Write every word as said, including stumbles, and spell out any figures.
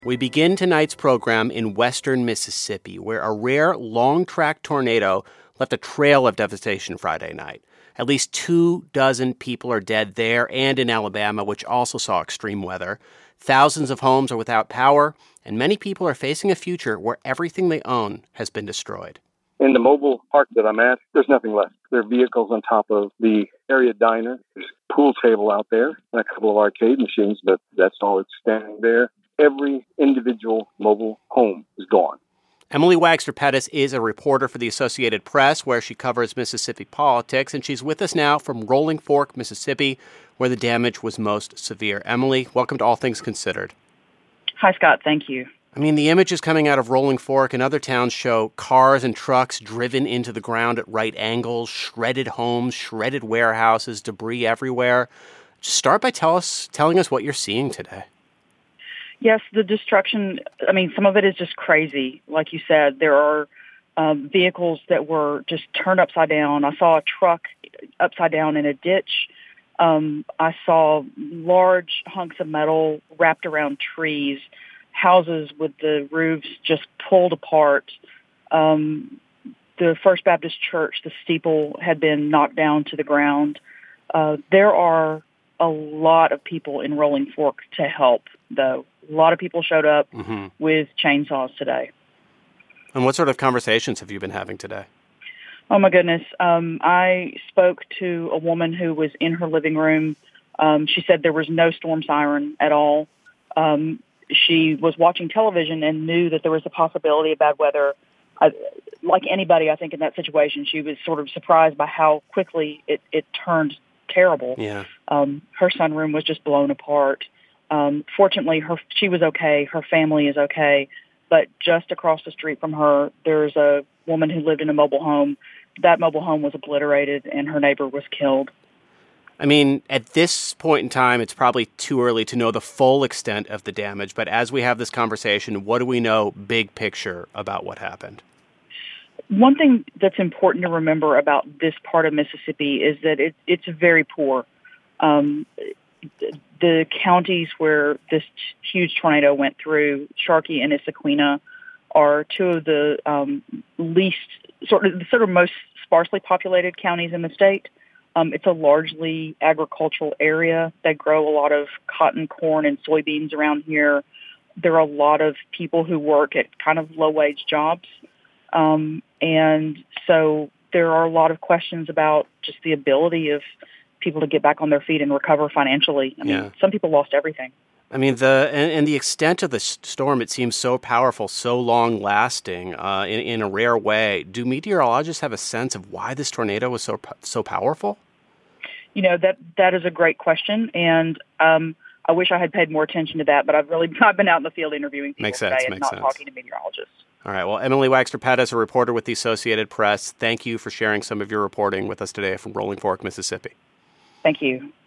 We begin tonight's program in western Mississippi, where a rare long-track tornado left a trail of devastation Friday night. At least two dozen people are dead there and in Alabama, which also saw extreme weather. Thousands of homes are without power, and many people are facing a future where everything they own has been destroyed. In the mobile park that I'm at, there's nothing left. There are vehicles on top of the area diner. There's a pool table out there and a couple of arcade machines, but that's all that's standing there. Every individual mobile home is gone. Emily Wagster Pettis is a reporter for the Associated Press, where she covers Mississippi politics, and she's with us now from Rolling Fork, Mississippi, where the damage was most severe. Emily, welcome to All Things Considered. Hi, Scott. Thank you. I mean, the images coming out of Rolling Fork and other towns show cars and trucks driven into the ground at right angles, shredded homes, shredded warehouses, debris everywhere. Just start by tell us, telling us what you're seeing today. Yes, the destruction, I mean, some of it is just crazy. Like you said, there are um, vehicles that were just turned upside down. I saw a truck upside down in a ditch. Um, I saw large hunks of metal wrapped around trees, houses with the roofs just pulled apart. Um, the First Baptist Church, the steeple, had been knocked down to the ground. Uh, there are a lot of people in Rolling Fork to help, though. A lot of people showed up mm-hmm. with chainsaws today. And what sort of conversations have you been having today? Oh, my goodness. Um, I spoke to a woman who was in her living room. Um, she said there was no storm siren at all. Um, she was watching television and knew that there was a possibility of bad weather. I, like anybody, I think, in that situation, she was sort of surprised by how quickly it, it turned terrible. Yeah. Um, her sunroom was just blown apart. Um, fortunately, her she was okay. Her family is okay. But just across the street from her, there's a woman who lived in a mobile home. That mobile home was obliterated, and her neighbor was killed. I mean, at this point in time, it's probably too early to know the full extent of the damage. But as we have this conversation, what do we know big picture about what happened? One thing that's important to remember about this part of Mississippi is that it, it's very poor. Um, the counties where this huge tornado went through, Sharkey and Issaquena, are two of the um, least, sort of, the sort of most sparsely populated counties in the state. Um, it's a largely agricultural area. They grow a lot of cotton, corn, and soybeans around here. There are a lot of people who work at kind of low-wage jobs. Um, and so there are a lot of questions about just the ability of people to get back on their feet and recover financially. I mean, yeah. Some people lost everything. I mean, the and, and the extent of the storm, it seems so powerful, so long-lasting, uh, in, in a rare way. Do meteorologists have a sense of why this tornado was so so powerful? You know, that that is a great question, and um, I wish I had paid more attention to that, but I've really I've been out in the field interviewing people makes sense, today and makes not sense. talking to meteorologists. All right. Well, Emily Wagster Pettis, a reporter with the Associated Press, thank you for sharing some of your reporting with us today from Rolling Fork, Mississippi. Thank you.